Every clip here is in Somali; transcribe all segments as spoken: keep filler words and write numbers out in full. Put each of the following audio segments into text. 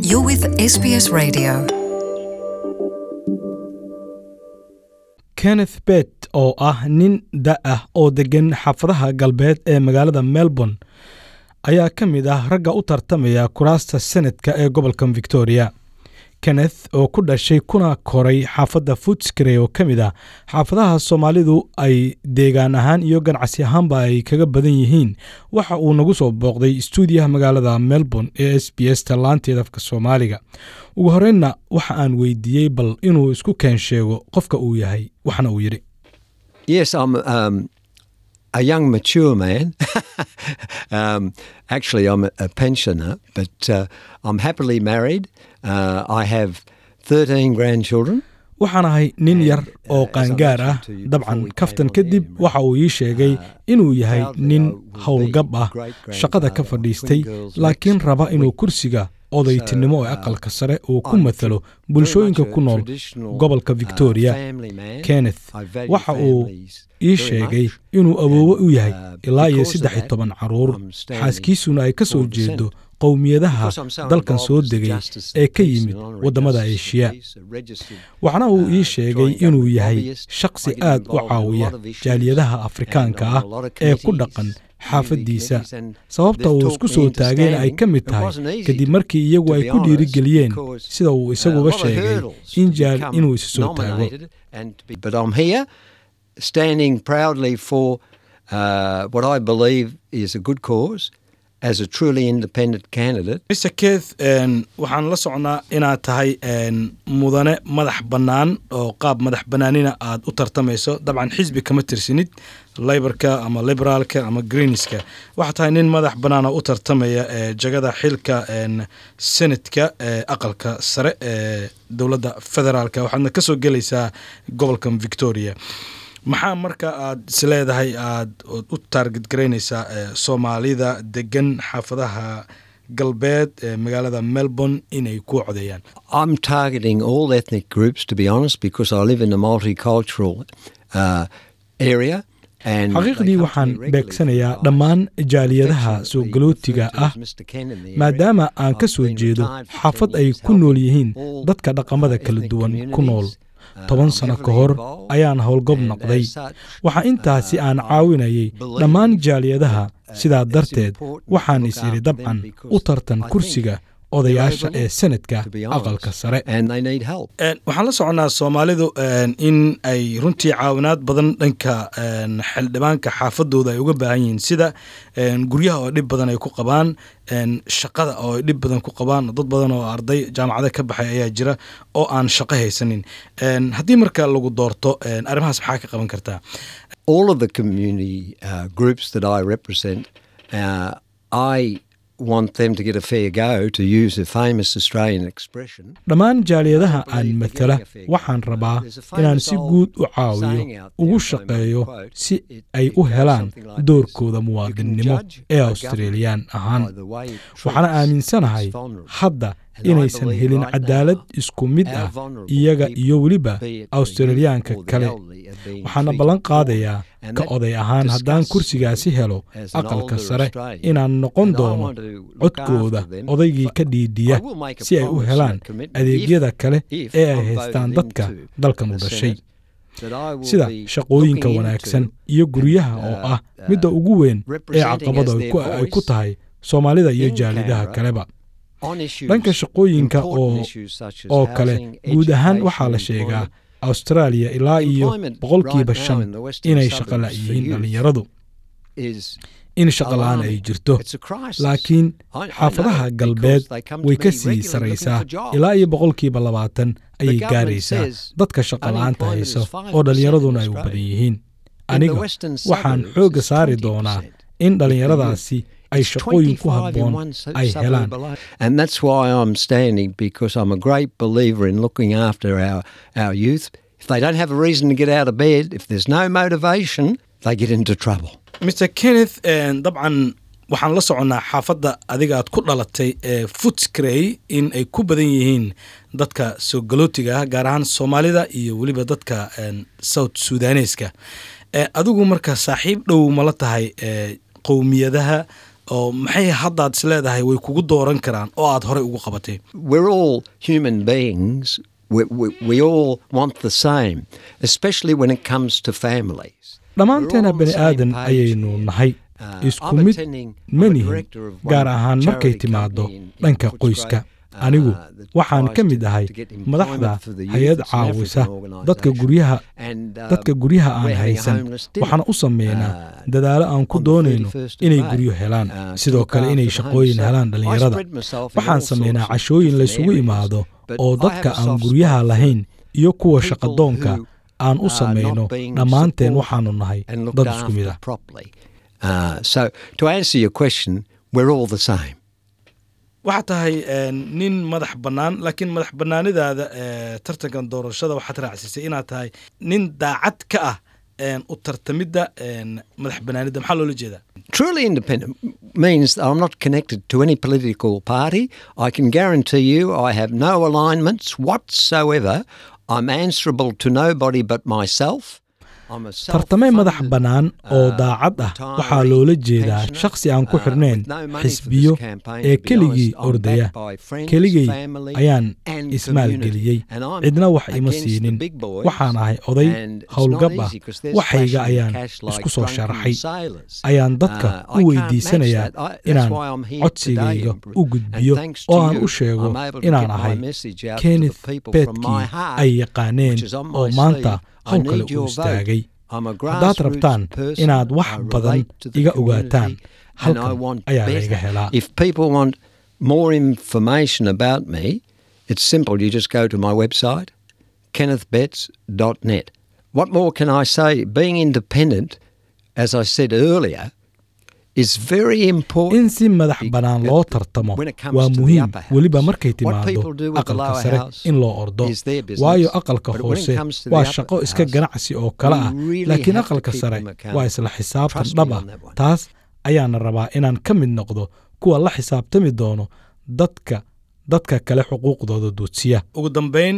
You're with S B S Radio. Kenneth Bett oo ah nin da ah oo degan xaafadaha galbeed ee magaalada Melbourne ayaa ka mid ah ragga u tartamaya kuraasta Senate-ka ee gobolka Victoria. Kenneth oo ku dhashay kuna koray xaafadda Footscray oo ka mid ah xaafadaha Soomaalidu ay deegaan ahaan iyo ganacsi ahaanba ay kaga badan yihiin waxa uu nagu soo booqday stuudiyaha magaalada Melbourne ee S B S talaanteeda afka Soomaaliga. ugu horreynna waxa aan weydiiyey bal inuu isku keen sheego qofka uu yahay waxna uu yiri. Yes, I'm um, a young, mature man. um, actually, I'm a, a pensioner, but uh, I'm happily married. Uh, I have thirteen grandchildren. waxaan ahay nin yar oo qaangaar ah dabcan kaftan kadib waxa uu ii sheegay inuu yahay nin howlgab ah shaqada ka fadhiistay laakiin raba inuu kursiga odaytinimo ee aqalka sare uu ku matalo bulshooyinka ku nool gobolka Victoria. Kenneth waxa uu ii sheegay inuu awoowo u yahay ilaa iyo saddex iyo toban caruur xaaskiisuna ay ka soo jeedo qowmiyadaha dalkan soo degay ee ka yimid wadamada Aasiya. waxana uu ii sheegay inuu yahay shakhsi aad u caawiya jaaliyadaha Afrikaanka ah ee ku dhaqan xaafadiisa sababta uu isku soo taagayna ay ka mid tahay kadib markii iyagu ay ku dhiirigeliyeen sida uu isaguba sheegay in jaal inuu isu soo taago. But I'm here standing proudly for uh, what I believe is a good cause as a truly independent candidate. Mister Keith, waxaan la socnaa inaad tahay mudane madax bannaan oo qaab madax bannaanina aad u tartamayso dabcan xisbi kama tirsinid Labourka ama Liberalka ama Greenska waxaa tahay nin madax bannaan oo u tartamaya jagada xilka Senate-ka ee aqalka sare ee dowladda federaalka waxaadna ka soo gelaysaa gobolka Victoria. maxaa marka aad isleedahay aad u target gareynaysaa Soomaalida degan xaafadaha galbeed ee magaalada Melbourne inay ku codeeyaan? I'm targeting all ethnic groups, to be honest, because I live in a multicultural uh, area. xaqiiqdii waxaan beegsanayaa dhammaan jaaliyadaha soo galootiga ah maadaama aan ka soo jeedo xaafad ay ku nool yihiin dadka dhaqamada kala duwan ku nool. toban sano ka hor ayaan howlgab noqday waxa intaasi aan caawinayay dhammaan jaaliyadaha sidaa darteed waxaan is yiri dabcan u tartan kursiga odayaasha ee Senate-ka aqalka sare. waxaan la soconaa Soomaalidu in ay runtii caawinaad badan dhanka xildhibaanka xaafadooda ay uga baahan yihiin sida guryaha oo dhib badan ay ku qabaan shaqada oo dhib badan ku qabaan dad badan oo arday jaamacada ka baxay ayaa jira oo aan shaqo haysanin. haddii marka lagu doorto arrimahaas maxaa ka qaban kartaa? All of the community uh, groups that I represent, uh, I want them to get a fair go, to use a famous Australian expression. dhammaan jaaliyadaha aan matala waxaan rabaa inaan si guud u caawiyo ugu shaqeeyo si ay u helaan doorkooda muwaadinimo ee Australian ahaan. waxaan aaminsanahay hadda inaysan helin cadaalad isku mid ah iyaga iyo weliba Australiyaanka kale. waxaana ballan qaadayaa ka oday ahaan haddaan kursigaasi helo aqalka sare inaan noqon doono codkooda odaygii ka dhiidhiya si ay u helaan adeegyada kale ee ay haystaan dadka dalkan u dhashay sida shaqooyinka wanaagsan iyo guryaha oo ah midda ugu weyn ee caqabada ay ku tahay Soomaalida iyo jaaliyadaha kaleba. dhanka shaqooyinka oo oo kale guud ahaan waxaa la sheegaa Australia ilaa iyo boqolkiiba shan inay shaqo la'yihiin dhalinyaradu in shaqo la'aan ay jirto laakiin xaafadaha galbeed way ka sii saraysaa ilaa iyo boqolkiiba labaatan ayay gaaraysaa dadka shaqo la'aanta hayso oo dhalinyaraduna ay u badan yihiin. aniga waxaan xoogga saari doonaa in dhalinyaradaasi ay shaqooyin ku habboon ay helaan. And that's why I'm standing, because I'm a great believer in looking after our, our youth. If they don't have a reason to get out of bed, if there's no motivation, they get into trouble. Mister Kenneth, dabcan waxaan la soconaa xaafadda adiga aad ku dhalatay ee Footscray in ay ku badan yihiin dadka soo galootiga ah gaar ahaan Soomaalida iyo weliba dadka South Sudaneska. adigu marka saaxiib dhow ma la tahay qowmiyadaha oo maxay haddaad is leedahay way kugu dooran karaan oo aad horey ugu qabatay? We're all human beings. We, we, we all want the same, especially when it comes to families. dhammaanteena bani aadan ayaynu nahay, isku mid ma nihin, gaar ahaan markay timaado dhanka qoyska. anigu waxaan ka mid ahay madaxda hay-ad caawisa dadka guryaha dadka guryaha aan haysan, waxaan u sameynaa dadaalo aan ku doonayno inay guryo helaan, sidoo kale inay shaqooyin helaan dhallinyarada. waxaan sameynaa cashooyin laysugu imaado oo dadka aan guryaha lahayn iyo kuwa shaqadoonka aan u sameyno. dhammaanteen waxaanu nahay dad isku mid ah. Uh, so to answer your question, we're all the same. waxaad tahay nin madax bannaan, laakiin madax bannaanidaada tartankan doorashada waxaad raacsisay inaad tahay nin daacad ka ah u tartamidda madax bannaanida. maxaa loola jeedaa? Truly independent means I'm not connected to any political party. I can guarantee you I have no alignments whatsoever. I'm answerable to nobody but myself. tartamay madax bannaan oo daacad ah waxaa loola jeedaa shakhsi aan ku xirnayn xisbiyo ee keligii ordaya. keligay ayaan ismaalgeliyey, cidna wax ima siinin. waxaan ahay oday howlgab ah, waxayga ayaan isku soo sharaxay. ayaan dadka u weydiisanayaa inaan codsigayga u gudbiyo oo aan u sheego inaan ahay Kenneth Petkii ay yaqaaneen oo maanta hawl kale u istaagay. haddaad rabtaan inaad wax badan iga ogaataan, halkan ayaa layga helaa. If people want more information about me, it's simple. You just go to my website, kenneth betts dot net. What more can I say? Being independent, as I said earlier, is very important. in si madax bannaan loo tartamo waa muhiim, weliba markay timaado aqalka sare in loo ordo, waayo aqalka hoose waa shaqo iska ganacsi oo kale ah, laakiin aqalka sare waa isla xisaabtan dhab ah. taas ayaana rabaa inaan ka mid noqdo kuwa la xisaabtami doono dadka dadka kale xuquuqdooda duudsiya. ugu dambayn,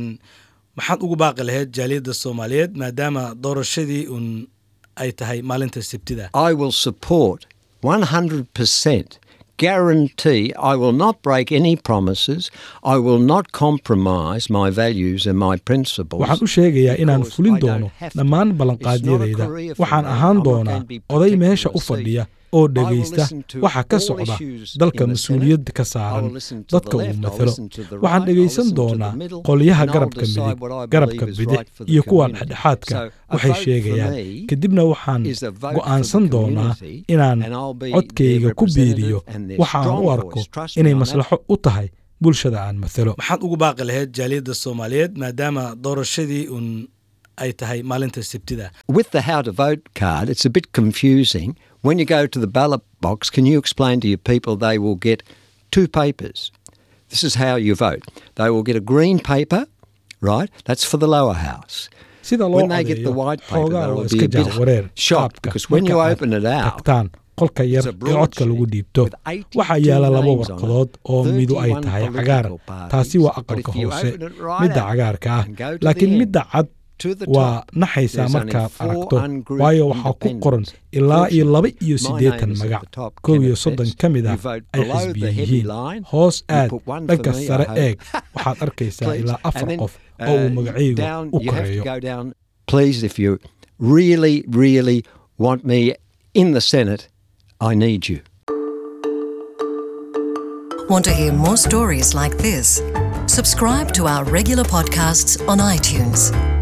maxaad ugu baaqi lahayd jaaliyadda Soomaaliyeed maadaama doorashadii un ay tahay maalinta Sabtida? I will support one hundred percent, guarantee I will not break any promises. I will not compromise my values and my principles. waxaan u sheegayaa inaan fulin doono dhammaan ballanqaadyadayda. waxaan ahaan doonaa oday meesha u fadhiya oo dhegaysta waxa ka socda dalka mas-uuliyadda ka saaran dadka uu matalo. waxaan dhegaysan doonaa qolyaha garabka midig, garabka bidix iyo kuwa dhexdhexaadka waxay sheegayaan. kadibna waxaan go'aansan doonaa inaan codkayga ku biiriyo waxa aan u arko inay maslaxo u tahay bulshada aan matalo. maxaad ugu baaqi lahayd jaaliyadda Soomaaliyeed maadaama doorashadii un ay tahay maalinta Sabtida? With the how to vote card, it's a bit confusing. When you go to the ballot box, can you explain to your people they will get two papers? This is how you vote. They will get a green paper, right? That's for the lower house. When they get the white paper, they will be a bit shocked because when you open it out, qolka yar ee codka lagu dhiibto waxaa yaala laba warqadood oo midu ay tahay cagaar. taasi waa aqalka hoose, midda cagaarka ah, laakiin midda cad waa naxaysaa markaad aragto, waayo waxaa ku qoran ilaa iyo laba iyo siddeetan magac. kow iyo soddon ka mid ah ay xisbiya yihiin. hoos aad dhanka sare eeg, waxaad arkaysaa ilaa afar qof oo uu magacaygu u koreeyo. Please, if you really, really want me in the Senate, I need you. Want to hear more stories like this? Subscribe to our regular podcasts on iTunes.